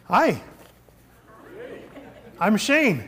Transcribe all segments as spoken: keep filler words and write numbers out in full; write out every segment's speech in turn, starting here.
Hi, I'm Shane.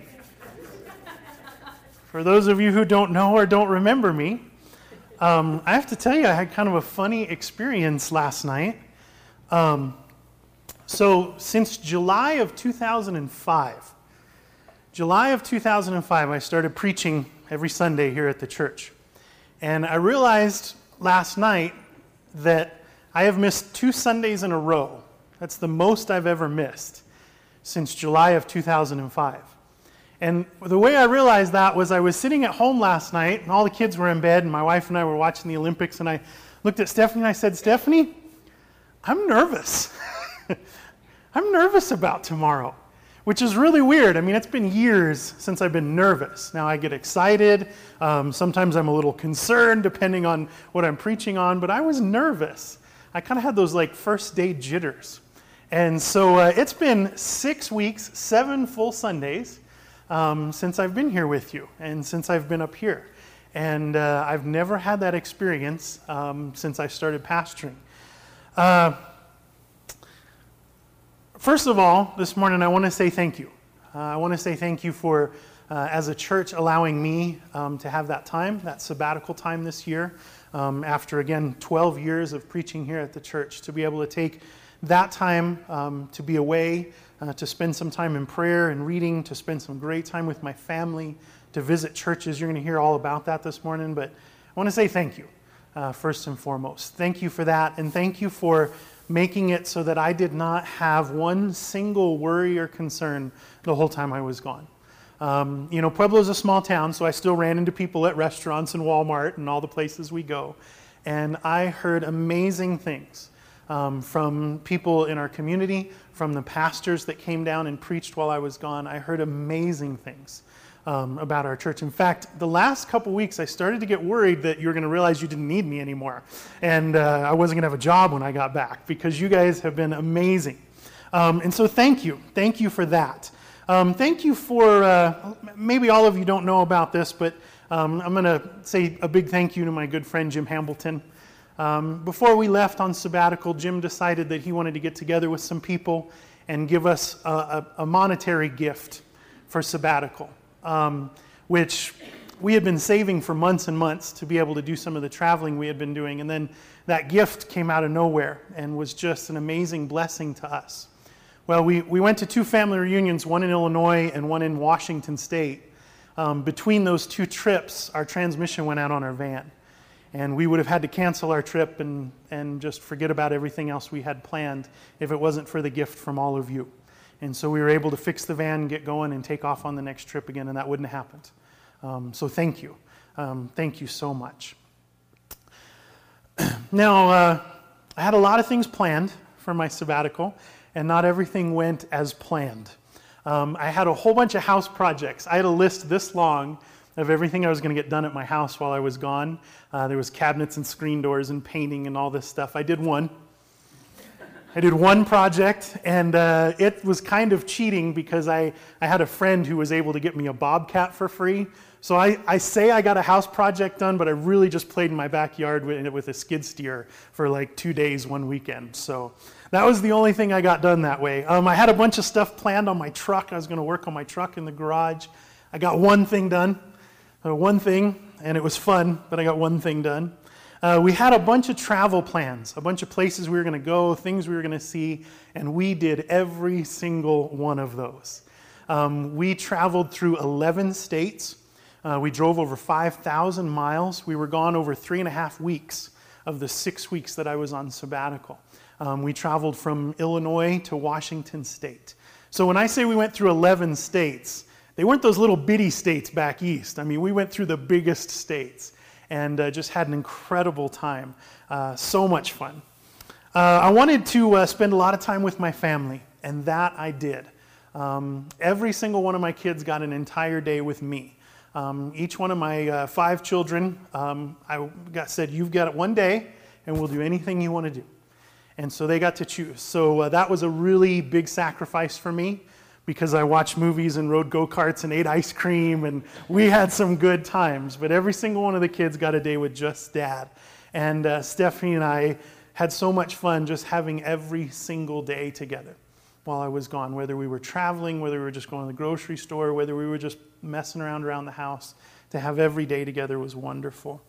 For those of you who don't know or don't remember me, um, I have to tell you I had kind of a funny experience last night. Um, so since July of two thousand five, July of two thousand five, I started preaching every Sunday here at the church. And I realized last night that I have missed two Sundays in a row. That's the most I've ever missed since July of two thousand five. And the way I realized that was I was sitting at home last night, and all the kids were in bed, and my wife and I were watching the Olympics, and I looked at Stephanie and I said, Stephanie, I'm nervous. I'm nervous about tomorrow, which is really weird. I mean, it's been years since I've been nervous. Now I get excited. Um, sometimes I'm a little concerned, depending on what I'm preaching on, but I was nervous. I kind of had those like first day jitters. And so uh, it's been six weeks, seven full Sundays um, since I've been here with you and since I've been up here. And uh, I've never had that experience um, since I started pastoring. Uh, first of all, this morning I want to say thank you. Uh, I want to say thank you for, uh, as a church, allowing me um, to have that time, that sabbatical time this year, um, after, again, twelve years of preaching here at the church, to be able to take that time um, to be away, uh, to spend some time in prayer and reading, to spend some great time with my family, to visit churches. You're going to hear all about that this morning, but I want to say thank you, uh, first and foremost. Thank you for that, and thank you for making it so that I did not have one single worry or concern the whole time I was gone. Um, you know, Pueblo's a small town, so I still ran into people at restaurants and Walmart and all the places we go, and I heard amazing things Um, from people in our community, from the pastors that came down and preached while I was gone. I heard amazing things um, about our church. In fact, the last couple weeks, I started to get worried that you were going to realize you didn't need me anymore, and uh, I wasn't going to have a job when I got back, because you guys have been amazing. Um, and so thank you. Thank you for that. Um, thank you for, uh, maybe all of you don't know about this, but um, I'm going to say a big thank you to my good friend Jim Hambleton. Um, before we left on sabbatical, Jim decided that he wanted to get together with some people and give us a, a, a monetary gift for sabbatical, um, which we had been saving for months and months to be able to do some of the traveling we had been doing. And then that gift came out of nowhere and was just an amazing blessing to us. Well, we, we went to two family reunions, one in Illinois and one in Washington State. Um, between those two trips, our transmission went out on our van. And we would have had to cancel our trip and, and just forget about everything else we had planned if it wasn't for the gift from all of you. And so we were able to fix the van, get going, and take off on the next trip again, and that wouldn't have happened. Um, so thank you. Um, thank you so much. Now, uh, I had a lot of things planned for my sabbatical, and not everything went as planned. Um, I had a whole bunch of house projects. I had a list this long of everything I was going to get done at my house while I was gone. Uh, there was cabinets and screen doors and painting and all this stuff. I did one. I did one project, and uh, it was kind of cheating because I, I had a friend who was able to get me a Bobcat for free. So I, I say I got a house project done, but I really just played in my backyard with, with a skid steer for like two days one weekend. So that was the only thing I got done that way. Um, I had a bunch of stuff planned on my truck. I was going to work on my truck in the garage. I got one thing done. Uh, one thing, and it was fun, but I got one thing done. Uh, we had a bunch of travel plans, a bunch of places we were going to go, things we were going to see, and we did every single one of those. Um, we traveled through eleven states. Uh, we drove over five thousand miles. We were gone over three and a half weeks of the six weeks that I was on sabbatical. Um, we traveled from Illinois to Washington State. So when I say we went through eleven states, they weren't those little bitty states back east. I mean, we went through the biggest states and uh, just had an incredible time. Uh, so much fun. Uh, I wanted to uh, spend a lot of time with my family, and that I did. Um, every single one of my kids got an entire day with me. Um, each one of my uh, five children, um, I got said, you've got it one day, and we'll do anything you want to do. And so they got to choose. So uh, that was a really big sacrifice for me, because I watched movies and rode go-karts and ate ice cream, and we had some good times. But every single one of the kids got a day with just Dad. And uh, Stephanie and I had so much fun just having every single day together. while I was gone, whether we were traveling, whether we were just going to the grocery store, whether we were just messing around around the house. To have every day together was wonderful.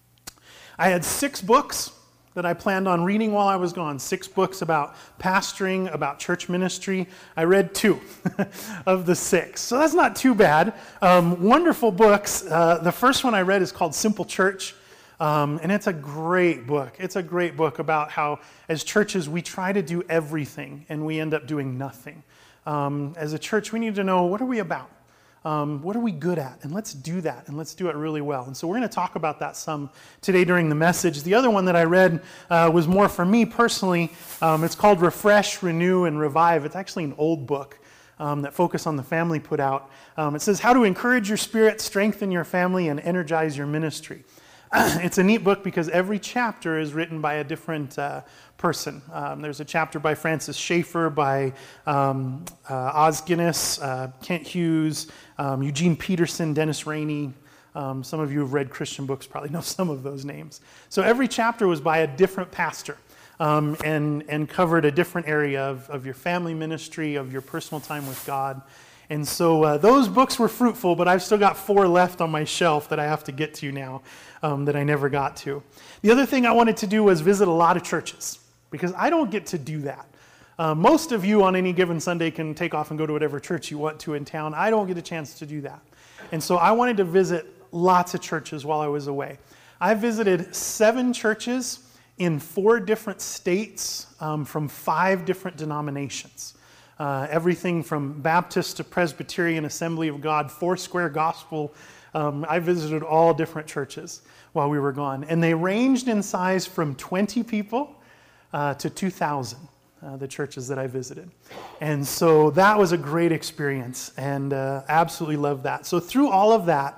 I had six books that I planned on reading while I was gone. Six books about pastoring, about church ministry. I read two of the six. So that's not too bad. Um, wonderful books. Uh, the first one I read is called Simple Church. Um, and it's a great book. It's a great book about how, as churches, we try to do everything and we end up doing nothing. Um, as a church, we need to know, what are we about? Um, what are we good at? And let's do that, and let's do it really well. And so we're going to talk about that some today during the message. The other one that I read uh, was more for me personally. Um, it's called Refresh, Renew, and Revive. It's actually an old book um, that Focus on the Family put out. Um, it says, how to encourage your spirit, strengthen your family, and energize your ministry. It's a neat book because every chapter is written by a different uh, person. Um, there's a chapter by Francis Schaeffer, by um, uh, Oz Guinness, uh, Kent Hughes, um, Eugene Peterson, Dennis Rainey. Um, some of you who have read Christian books probably know some of those names. So every chapter was by a different pastor um, and, and covered a different area of, of your family ministry, of your personal time with God. And so uh, those books were fruitful, but I've still got four left on my shelf that I have to get to now um, that I never got to. The other thing I wanted to do was visit a lot of churches, because I don't get to do that. Uh, most of you on any given Sunday can take off and go to whatever church you want to in town. I don't get a chance to do that. And so I wanted to visit lots of churches while I was away. I visited seven churches in four different states um, from five different denominations. Uh, everything from Baptist to Presbyterian, Assembly of God, Foursquare Gospel. Um, I visited all different churches while we were gone. And they ranged in size from twenty people uh, to two thousand, uh, the churches that I visited. And so that was a great experience, and uh, absolutely loved that. So through all of that,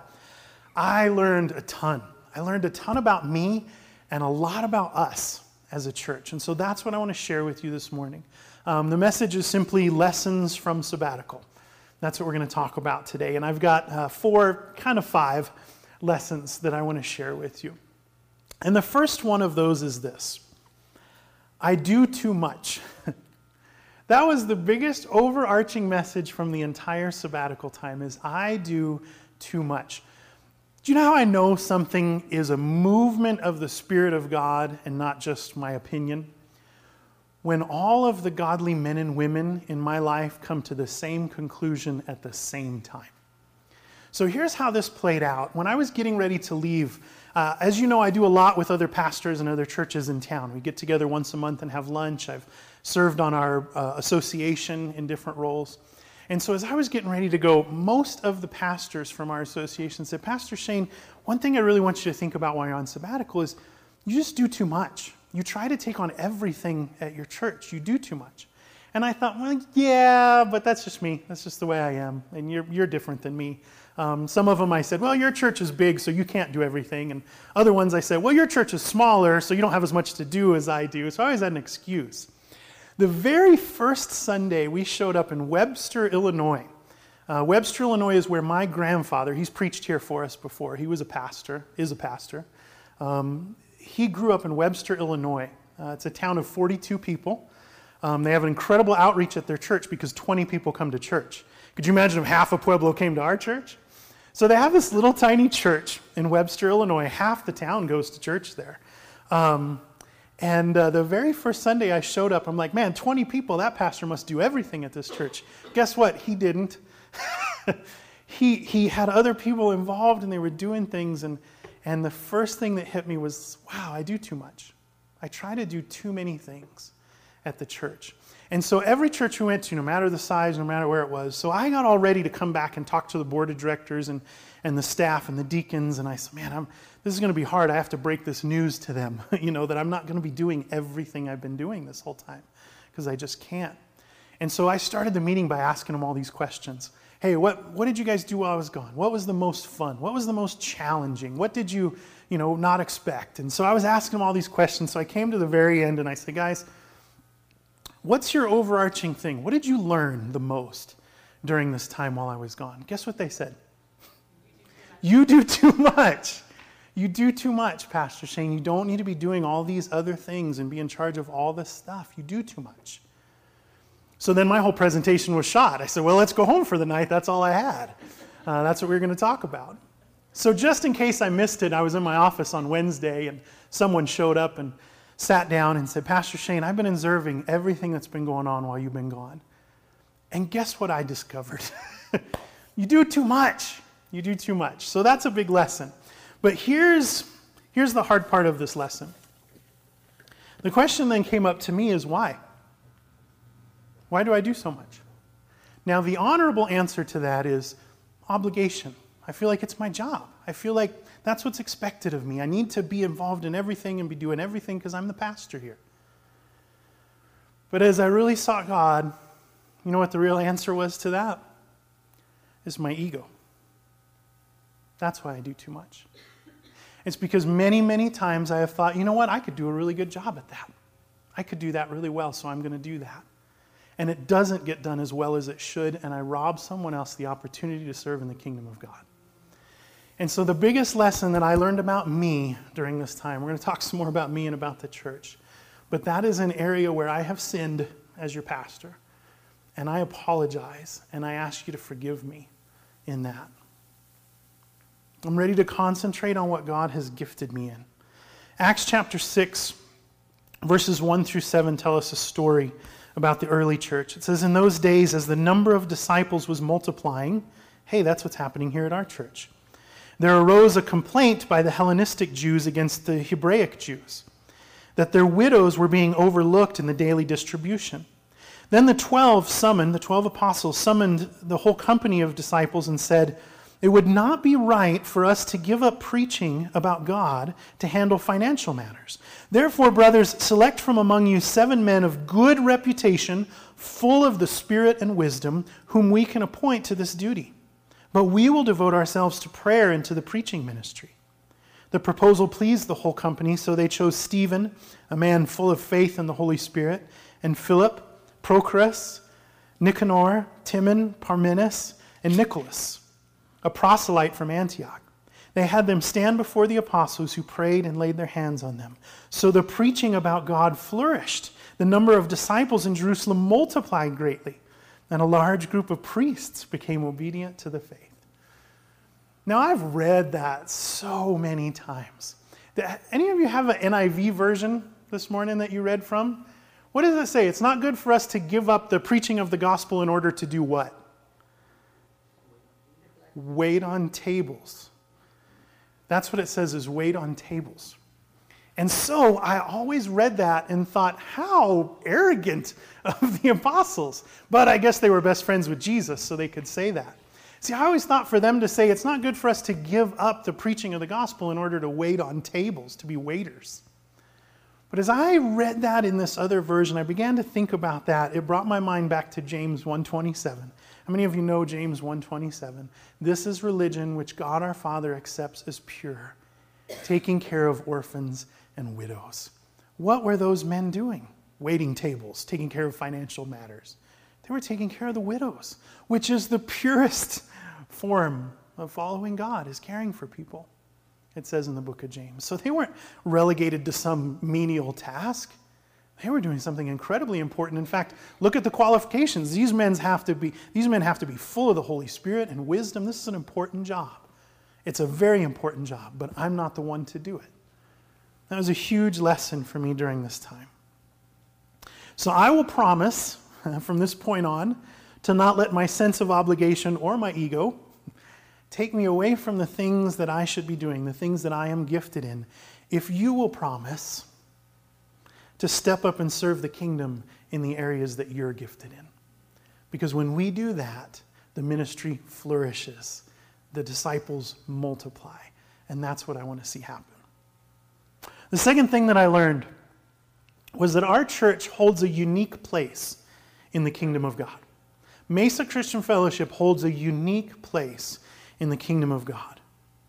I learned a ton. I learned a ton about me and a lot about us as a church. And so that's what I want to share with you this morning. Um, the message is simply lessons from sabbatical. That's what we're going to talk about today. And I've got uh, four, kind of five lessons that I want to share with you. And the first one of those is this: I do too much. That was the biggest overarching message from the entire sabbatical time, is I do too much. Do you know how I know something is a movement of the Spirit of God and not just my opinion? When all of the godly men and women in my life come to the same conclusion at the same time. So here's how this played out. When I was getting ready to leave, uh, as you know, I do a lot with other pastors and other churches in town. We get together once a month and have lunch. I've served on our uh, association in different roles. And so as I was getting ready to go, most of the pastors from our association said, Pastor Shane, one thing I really want you to think about while you're on sabbatical is you just do too much. You try to take on everything at your church. You do too much. And I thought, well, yeah, but that's just me. That's just the way I am. And you're you're different than me. Um, some of them I said, well, your church is big, so you can't do everything. And other ones I said, well, your church is smaller, so you don't have as much to do as I do. So I always had an excuse. The very first Sunday, we showed up in Webster, Illinois. Uh, Webster, Illinois is where my grandfather, he's preached here for us before. He was a pastor, is a pastor. Um, he grew up in Webster, Illinois. Uh, it's a town of forty-two people. Um, they have an incredible outreach at their church because twenty people come to church. Could you imagine if half of Pueblo came to our church? So they have this little tiny church in Webster, Illinois. Half the town goes to church there. Um, and uh, the very first Sunday I showed up, I'm like, man, twenty people, that pastor must do everything at this church. Guess what? He didn't. he he had other people involved, and they were doing things, and and the first thing that hit me was, wow, I do too much. I try to do too many things at the church. And so every church we went to, no matter the size, no matter where it was, so I got all ready to come back and talk to the board of directors and, and the staff and the deacons, and I said, man, I'm, this is going to be hard. I have to break this news to them, you know, that I'm not going to be doing everything I've been doing this whole time, because I just can't. And so I started the meeting by asking them all these questions. Hey, what, what did you guys do while I was gone? What was the most fun? What was the most challenging? What did you, you know, not expect? And so I was asking them all these questions. So I came to the very end and I said, guys, what's your overarching thing? What did you learn the most during this time while I was gone? Guess what they said? You do too much. You do too much, Pastor Shane. You don't need to be doing all these other things and be in charge of all this stuff. You do too much. So then my whole presentation was shot. I said, well, let's go home for the night. That's all I had. Uh, that's what we were going to talk about. So just in case I missed it, I was in my office on Wednesday, and someone showed up and sat down and said, Pastor Shane, I've been observing everything that's been going on while you've been gone. And guess what I discovered? You do too much. You do too much. So that's a big lesson. But here's, here's the hard part of this lesson. The question then came up to me is why? Why do I do so much? Now, the honorable answer to that is obligation. I feel like it's my job. I feel like that's what's expected of me. I need to be involved in everything and be doing everything because I'm the pastor here. But as I really sought God, you know what the real answer was to that? It's my ego. That's why I do too much. It's because many, many times I have thought, you know what, I could do a really good job at that. I could do that really well, so I'm going to do that. And it doesn't get done as well as it should, and I rob someone else the opportunity to serve in the kingdom of God. And so the biggest lesson that I learned about me during this time, we're going to talk some more about me and about the church, but that is an area where I have sinned as your pastor, and I apologize, and I ask you to forgive me in that. I'm ready to concentrate on what God has gifted me in. Acts chapter six, verses one through seven tell us a story about the early church. It says, in those days, as the number of disciples was multiplying, hey, that's what's happening here at our church, there arose a complaint by the Hellenistic Jews against the Hebraic Jews, that their widows were being overlooked in the daily distribution. Then the twelve summoned, the twelve apostles summoned the whole company of disciples and said, it would not be right for us to give up preaching about God to handle financial matters. Therefore, brothers, select from among you seven men of good reputation, full of the Spirit and wisdom, whom we can appoint to this duty. But we will devote ourselves to prayer and to the preaching ministry. The proposal pleased the whole company, so they chose Stephen, a man full of faith and the Holy Spirit, and Philip, Prochorus, Nicanor, Timon, Parmenas, and Nicholas, a proselyte from Antioch. They had them stand before the apostles, who prayed and laid their hands on them. So the preaching about God flourished. The number of disciples in Jerusalem multiplied greatly, and a large group of priests became obedient to the faith. Now, I've read that so many times. Any of you have an N I V version this morning that you read from? What does it say? It's not good for us to give up the preaching of the gospel in order to do what? Wait on tables. That's what it says, is wait on tables. And so I always read that and thought, how arrogant of the apostles. But I guess they were best friends with Jesus, so they could say that. See, I always thought for them to say, it's not good for us to give up the preaching of the gospel in order to wait on tables, to be waiters. But as I read that in this other version, I began to think about that. It brought my mind back to James one twenty-seven. How many of you know James one twenty-seven? This is religion which God our Father accepts as pure, taking care of orphans and widows. What were those men doing? Waiting tables, taking care of financial matters. They were taking care of the widows, which is the purest form of following God, is caring for people, it says in the book of James. So they weren't relegated to some menial task. They were doing something incredibly important. In fact, look at the qualifications. These men have to be, these men have to be full of the Holy Spirit and wisdom. This is an important job. It's a very important job, but I'm not the one to do it. That was a huge lesson for me during this time. So I will promise, from this point on, to not let my sense of obligation or my ego take me away from the things that I should be doing, the things that I am gifted in. If you will promise to step up and serve the kingdom in the areas that you're gifted in. Because when we do that, the ministry flourishes. The disciples multiply. And that's what I want to see happen. The second thing that I learned was that our church holds a unique place in the kingdom of God. Mesa Christian Fellowship holds a unique place in the kingdom of God.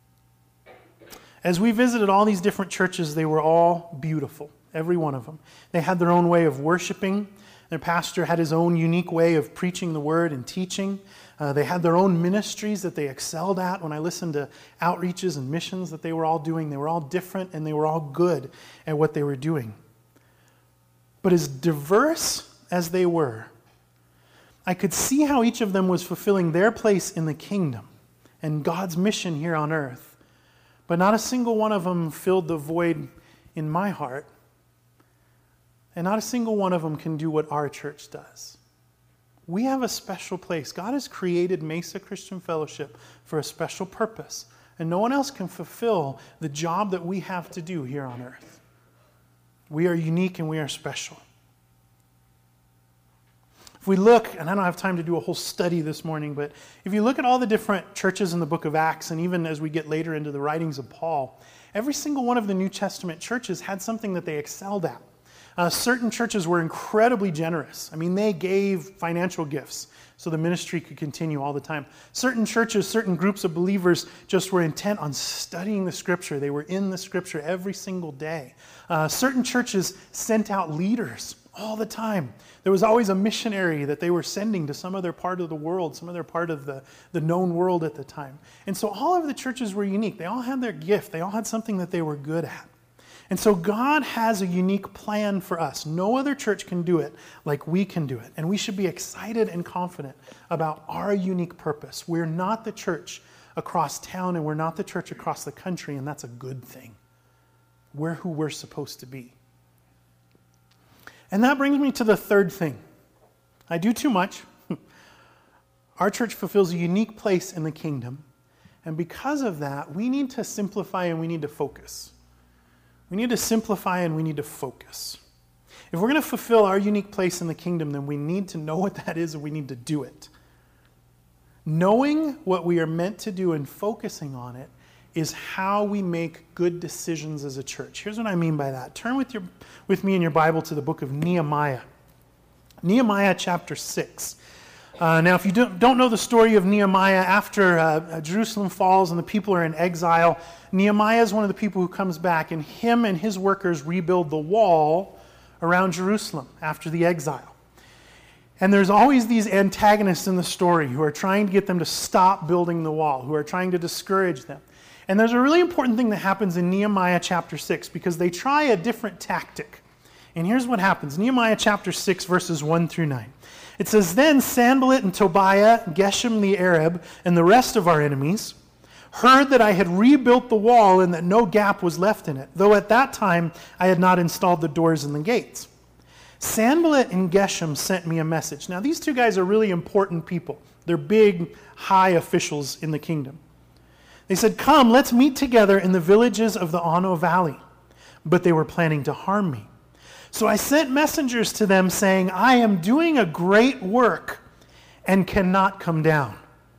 As we visited all these different churches, they were all beautiful, every one of them. They had their own way of worshiping. Their pastor had his own unique way of preaching the word and teaching. Uh, they had their own ministries that they excelled at. When I listened to outreaches and missions that they were all doing, they were all different and they were all good at what they were doing. But as diverse as they were, I could see how each of them was fulfilling their place in the kingdom and God's mission here on earth, but not a single one of them filled the void in my heart, and not a single one of them can do what our church does. We have a special place. God has created Mesa Christian Fellowship for a special purpose, and no one else can fulfill the job that we have to do here on earth. We are unique and we are special. If we look, and I don't have time to do a whole study this morning, but if you look at all the different churches in the book of Acts, and even as we get later into the writings of Paul, every single one of the New Testament churches had something that they excelled at. Uh, certain churches were incredibly generous. I mean, they gave financial gifts so the ministry could continue all the time. Certain churches, certain groups of believers just were intent on studying the Scripture. They were in the Scripture every single day. Uh, certain churches sent out leaders all the time. There was always a missionary that they were sending to some other part of the world, some other part of the, the known world at the time. And so all of the churches were unique. They all had their gift. They all had something that they were good at. And so God has a unique plan for us. No other church can do it like we can do it. And we should be excited and confident about our unique purpose. We're not the church across town, and we're not the church across the country, and that's a good thing. We're who we're supposed to be. And that brings me to the third thing. I do too much. Our church fulfills a unique place in the kingdom. And because of that, we need to simplify and we need to focus. We need to simplify and we need to focus. If we're going to fulfill our unique place in the kingdom, then we need to know what that is and we need to do it. Knowing what we are meant to do and focusing on it is how we make good decisions as a church. Here's what I mean by that. Turn with your with me in your Bible to the book of Nehemiah. Nehemiah chapter six. Uh, now, if you don't, don't know the story of Nehemiah, after uh, Jerusalem falls and the people are in exile, Nehemiah is one of the people who comes back, and him and his workers rebuild the wall around Jerusalem after the exile. And there's always these antagonists in the story who are trying to get them to stop building the wall, who are trying to discourage them. And there's a really important thing that happens in Nehemiah chapter six, because they try a different tactic. And here's what happens. Nehemiah chapter six, verses one through nine. It says, "Then Sanballat and Tobiah, Geshem the Arab, and the rest of our enemies heard that I had rebuilt the wall and that no gap was left in it, though at that time I had not installed the doors and the gates. Sanballat and Geshem sent me a message." Now, these two guys are really important people. They're big, high officials in the kingdom. They said, "Come, let's meet together in the villages of the Ono Valley." But they were planning to harm me. So I sent messengers to them saying, "I am doing a great work and cannot come down.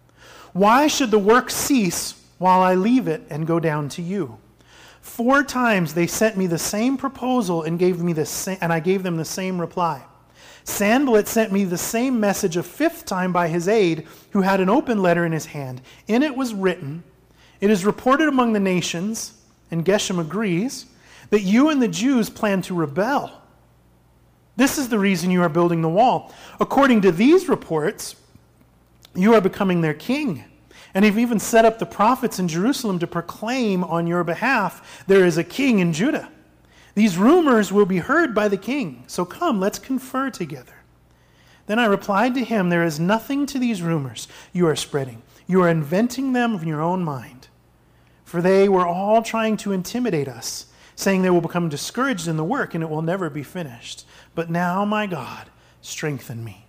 Why should the work cease while I leave it and go down to you?" Four times they sent me the same proposal and gave me the same, and I gave them the same reply. Sanballat sent me the same message a fifth time by his aide, who had an open letter in his hand. In it was written, "It is reported among the nations," and Geshem agrees, "that you and the Jews plan to rebel. This is the reason you are building the wall. According to these reports, you are becoming their king, and have even set up the prophets in Jerusalem to proclaim on your behalf, 'There is a king in Judah.' These rumors will be heard by the king, so come, let's confer together." Then I replied to him, "There is nothing to these rumors you are spreading. You are inventing them in your own mind. For they were all trying to intimidate us, saying they will become discouraged in the work and it will never be finished. But now, my God, strengthen me."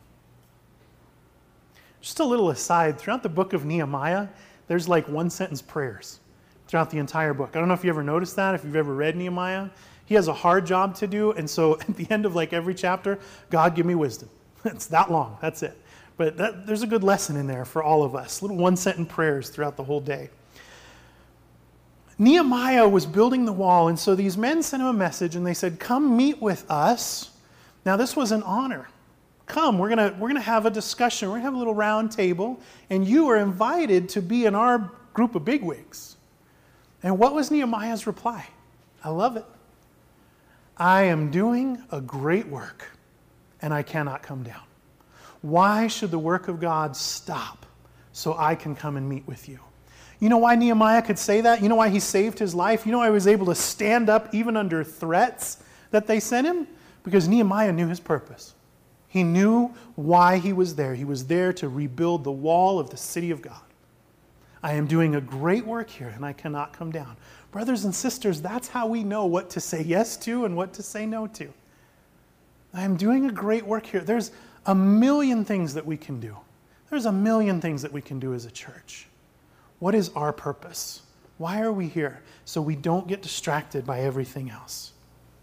Just a little aside, throughout the book of Nehemiah, there's like one-sentence prayers throughout the entire book. I don't know if you ever noticed that, if you've ever read Nehemiah. He has a hard job to do, and so at the end of like every chapter, "God, give me wisdom." It's that long, that's it. But that, there's a good lesson in there for all of us, little one-sentence prayers throughout the whole day. Nehemiah was building the wall, and so these men sent him a message, and they said, "Come meet with us." Now, this was an honor. Come, we're going we're gonna have a discussion. We're going to have a little round table, and you are invited to be in our group of bigwigs. And what was Nehemiah's reply? I love it. "I am doing a great work, and I cannot come down. Why should the work of God stop so I can come and meet with you?" You know why Nehemiah could say that? You know why he saved his life? You know why he was able to stand up even under threats that they sent him? Because Nehemiah knew his purpose. He knew why he was there. He was there to rebuild the wall of the city of God. I am doing a great work here, and I cannot come down. Brothers and sisters, that's how we know what to say yes to and what to say no to. I am doing a great work here. There's a million things that we can do. There's a million things that we can do as a church. What is our purpose? Why are we here? So we don't get distracted by everything else.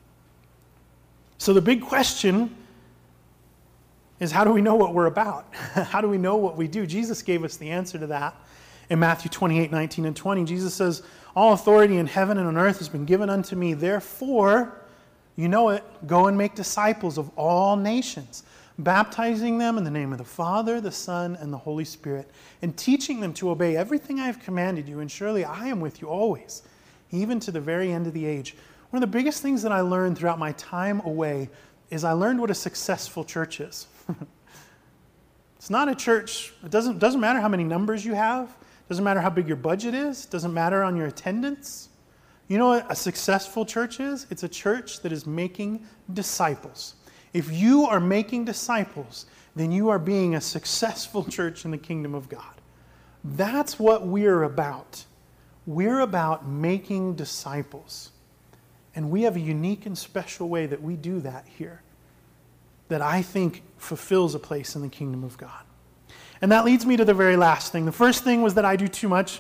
So the big question is, how do we know what we're about? How do we know what we do? Jesus gave us the answer to that in Matthew twenty-eight, nineteen, and twenty. Jesus says, all authority in heaven and on earth has been given unto me. Therefore, you know it, go and make disciples of all nations, baptizing them in the name of the Father, the Son, and the Holy Spirit, and teaching them to obey everything I have commanded you, and surely I am with you always, even to the very end of the age. One of the biggest things that I learned throughout my time away is I learned what a successful church is. It's not a church, it doesn't, doesn't matter how many numbers you have, doesn't matter how big your budget is, doesn't matter on your attendance. You know what a successful church is? It's a church that is making disciples. If you are making disciples, then you are being a successful church in the kingdom of God. That's what we're about. We're about making disciples. And we have a unique and special way that we do that here that I think fulfills a place in the kingdom of God. And that leads me to the very last thing. The first thing was that I do too much.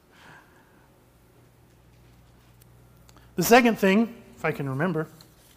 The second thing, if I can remember,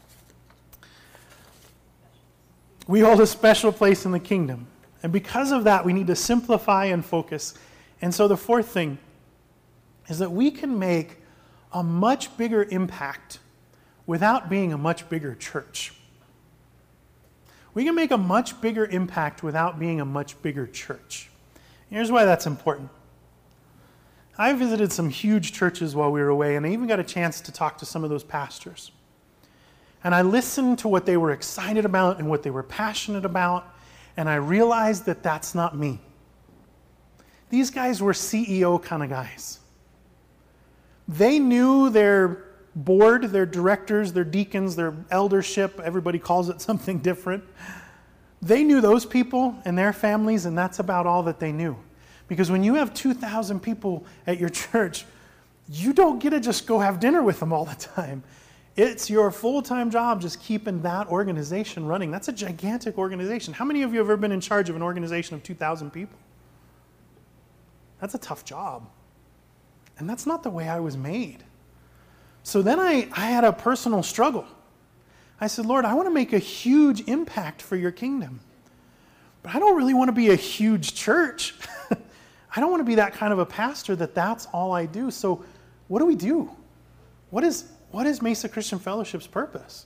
we hold a special place in the kingdom. And because of that, we need to simplify and focus. And so the fourth thing is that we can make a much bigger impact without being a much bigger church. We can make a much bigger impact without being a much bigger church. Here's why that's important. I visited some huge churches while we were away, and I even got a chance to talk to some of those pastors. And I listened to what they were excited about and what they were passionate about, and I realized that that's not me. These guys were C E O kind of guys. They knew their board, their directors, their deacons, their eldership, everybody calls it something different. They knew those people and their families, and that's about all that they knew. Because when you have two thousand people at your church, you don't get to just go have dinner with them all the time. It's your full-time job just keeping that organization running. That's a gigantic organization. How many of you have ever been in charge of an organization of two thousand people? That's a tough job. And that's not the way I was made. So then I, I had a personal struggle. I said, Lord, I want to make a huge impact for your kingdom. But I don't really want to be a huge church. I don't want to be that kind of a pastor that that's all I do. So what do we do? What is, what is Mesa Christian Fellowship's purpose?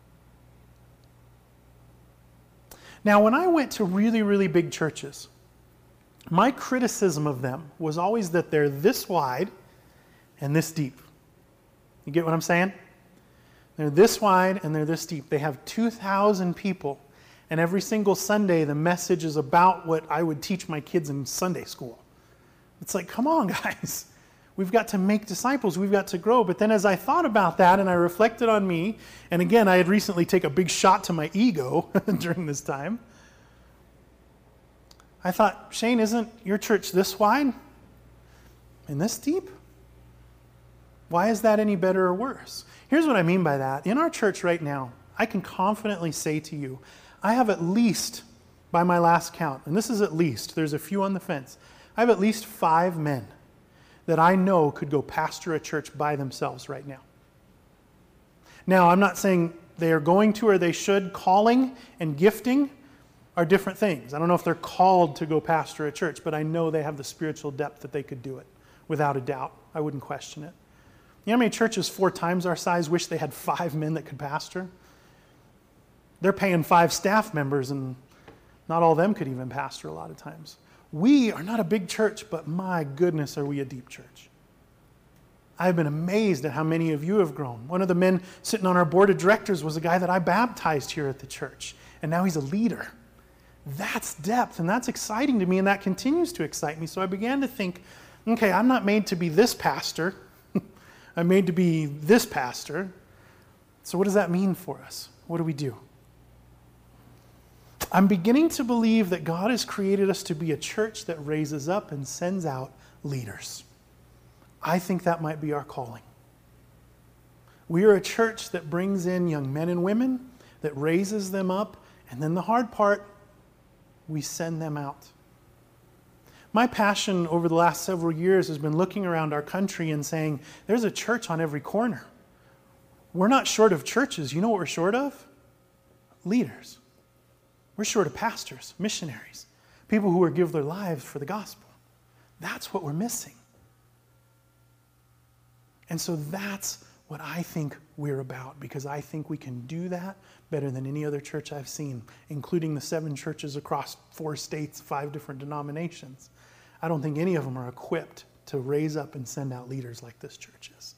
Now, when I went to really, really big churches, my criticism of them was always that they're this wide and this deep. You get what I'm saying? They're this wide and they're this deep. They have two thousand people, and every single Sunday the message is about what I would teach my kids in Sunday school. It's like, come on, guys. We've got to make disciples. We've got to grow. But then as I thought about that and I reflected on me, and again, I had recently taken a big shot to my ego during this time, I thought, Shane, isn't your church this wide and this deep? Why is that any better or worse? Here's what I mean by that. In our church right now, I can confidently say to you, I have at least, by my last count, and this is at least, there's a few on the fence, I have at least five men that I know could go pastor a church by themselves right now. Now, I'm not saying they are going to or they should. Calling and gifting are different things. I don't know if they're called to go pastor a church, but I know they have the spiritual depth that they could do it, without a doubt. I wouldn't question it. You know how many churches four times our size wish they had five men that could pastor? They're paying five staff members, and not all of them could even pastor a lot of times. We are not a big church, but my goodness, are we a deep church. I've been amazed at how many of you have grown. One of the men sitting on our board of directors was a guy that I baptized here at the church, and now he's a leader. That's depth, and that's exciting to me, and that continues to excite me. So I began to think, okay, I'm not made to be this pastor. I'm made to be this pastor. So what does that mean for us? What do we do? I'm beginning to believe that God has created us to be a church that raises up and sends out leaders. I think that might be our calling. We are a church that brings in young men and women, that raises them up, and then the hard part, we send them out. My passion over the last several years has been looking around our country and saying, there's a church on every corner. We're not short of churches. You know what we're short of? Leaders. We're short of pastors, missionaries, people who will give their lives for the gospel. That's what we're missing. And so that's what I think we're about, because I think we can do that better than any other church I've seen, including the seven churches across four states, five different denominations. I don't think any of them are equipped to raise up and send out leaders like this church is.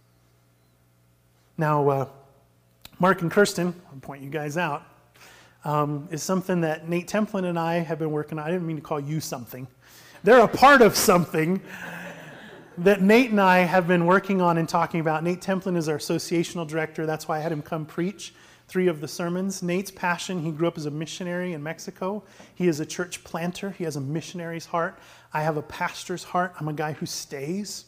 Now, uh, Mark and Kirsten, I'll point you guys out, um, is something that Nate Templin and I have been working on. I didn't mean to call you something. They're a part of something that Nate and I have been working on and talking about. Nate Templin is our associational director. That's why I had him come preach three of the sermons. Nate's passion, he grew up as a missionary in Mexico. He is a church planter. He has a missionary's heart. I have a pastor's heart. I'm a guy who stays.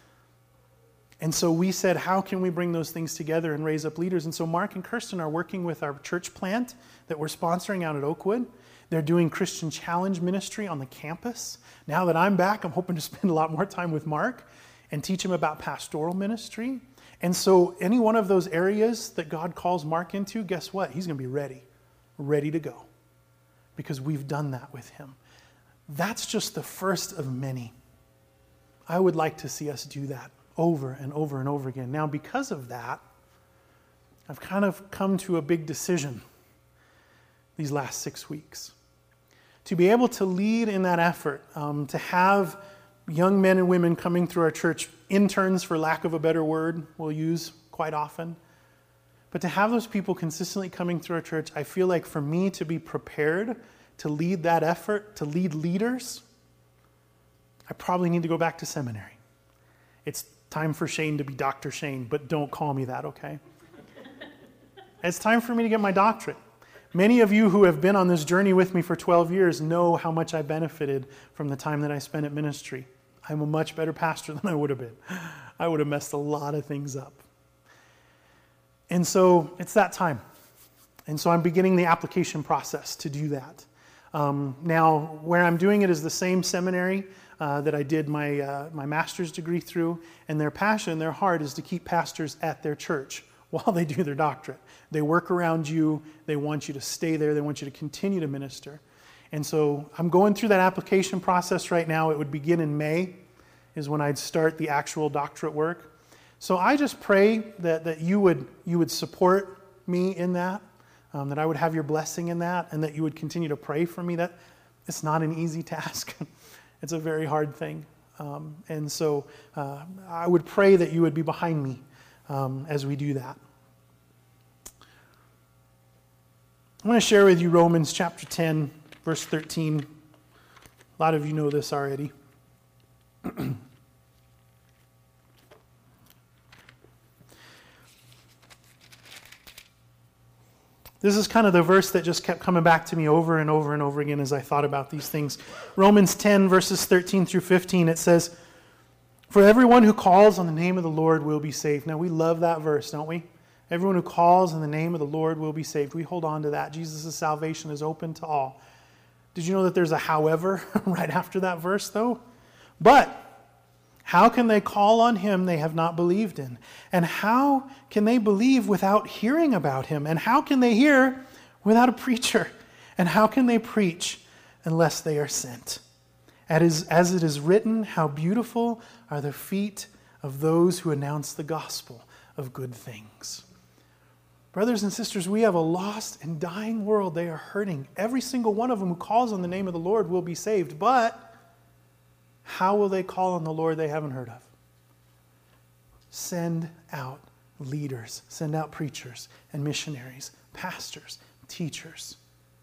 And so we said, how can we bring those things together and raise up leaders? And so Mark and Kirsten are working with our church plant that we're sponsoring out at Oakwood. They're doing Christian Challenge ministry on the campus. Now that I'm back, I'm hoping to spend a lot more time with Mark and teach him about pastoral ministry. And so any one of those areas that God calls Mark into, guess what? He's going to be ready, ready to go, because we've done that with him. That's just the first of many. I would like to see us do that over and over and over again. Now, because of that, I've kind of come to a big decision these last six weeks. To be able to lead in that effort, um, to have young men and women coming through our church, interns for lack of a better word, we'll use quite often. But to have those people consistently coming through our church, I feel like for me to be prepared to lead that effort, to lead leaders, I probably need to go back to seminary. It's time for Shane to be Doctor Shane, but don't call me that, okay? It's time for me to get my doctorate. Many of you who have been on this journey with me for twelve years know how much I benefited from the time that I spent at ministry. I'm a much better pastor than I would have been. I would have messed a lot of things up. And so it's that time. And so I'm beginning the application process to do that. Um, now, where I'm doing it is the same seminary uh, that I did my, uh, my master's degree through, and their passion, their heart is to keep pastors at their church while they do their doctorate. They work around you. They want you to stay there. They want you to continue to minister. And so I'm going through that application process right now. It would begin in May is when I'd start the actual doctorate work. So I just pray that, that you would you would support me in that, um, that I would have your blessing in that, and that you would continue to pray for me. That it's not an easy task. It's a very hard thing. Um, and so uh, I would pray that you would be behind me um, as we do that. I want to share with you Romans chapter ten, verse thirteen. A lot of you know this already. This is kind of the verse that just kept coming back to me over and over and over again as I thought about these things. Romans ten, verses thirteen through fifteen, it says, "For everyone who calls on the name of the Lord will be saved." Now, we love that verse, don't we? Everyone who calls in the name of the Lord will be saved. We hold on to that. Jesus' salvation is open to all. Did you know that there's a however right after that verse, though? But how can they call on him they have not believed in? And how can they believe without hearing about him? And how can they hear without a preacher? And how can they preach unless they are sent? As it is written, how beautiful are the feet of those who announce the gospel of good things. Brothers and sisters, we have a lost and dying world. They are hurting. Every single one of them who calls on the name of the Lord will be saved. But how will they call on the Lord they haven't heard of? Send out leaders. Send out preachers and missionaries, pastors, teachers.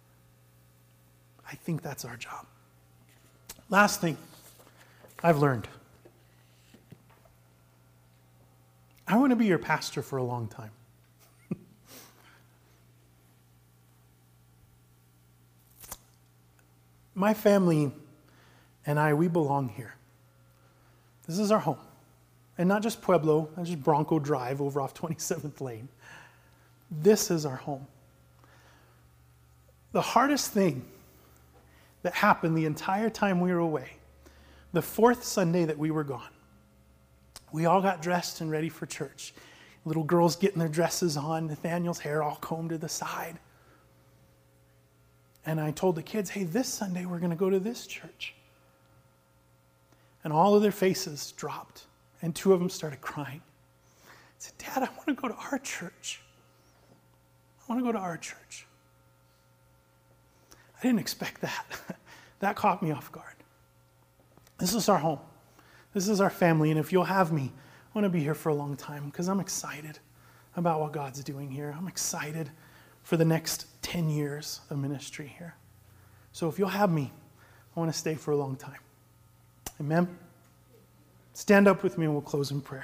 I think that's our job. Last thing I've learned. I want to be your pastor for a long time. my family and I, we belong here. This is our home. And not just Pueblo, not just Bronco Drive over off twenty-seventh Lane. This is our home. The hardest thing that happened the entire time we were away, the fourth Sunday that we were gone, we all got dressed and ready for church. Little girls getting their dresses on, Nathaniel's hair all combed to the side. And I told the kids, hey, this Sunday we're going to go to this church. And all of their faces dropped, and two of them started crying. I said, Dad, I want to go to our church. I want to go to our church. I didn't expect that. That caught me off guard. This is our home. This is our family, and if you'll have me, I want to be here for a long time because I'm excited about what God's doing here. I'm excited for the next ten years of ministry here. So if you'll have me, I want to stay for a long time. Amen? Stand up with me and we'll close in prayer.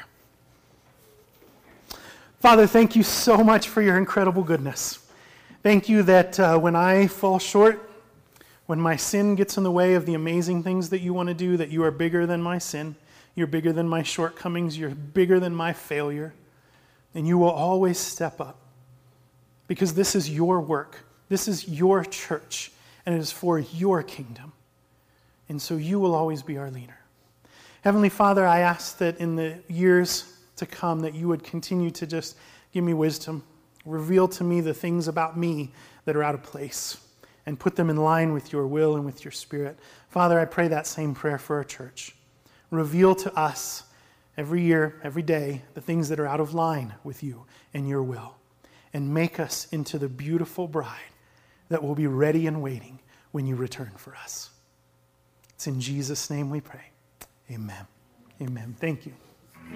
Father, thank you so much for your incredible goodness. Thank you that uh, when I fall short, when my sin gets in the way of the amazing things that you want to do, that you are bigger than my sin. You're bigger than my shortcomings. You're bigger than my failure. And you will always step up because this is your work. This is your church, and it is for your kingdom. And so you will always be our leader. Heavenly Father, I ask that in the years to come that you would continue to just give me wisdom, reveal to me the things about me that are out of place, and put them in line with your will and with your spirit. Father, I pray that same prayer for our church. Reveal to us every year, every day, the things that are out of line with you and your will. And make us into the beautiful bride that will be ready and waiting when you return for us. It's in Jesus' name we pray. Amen. Amen. Thank you.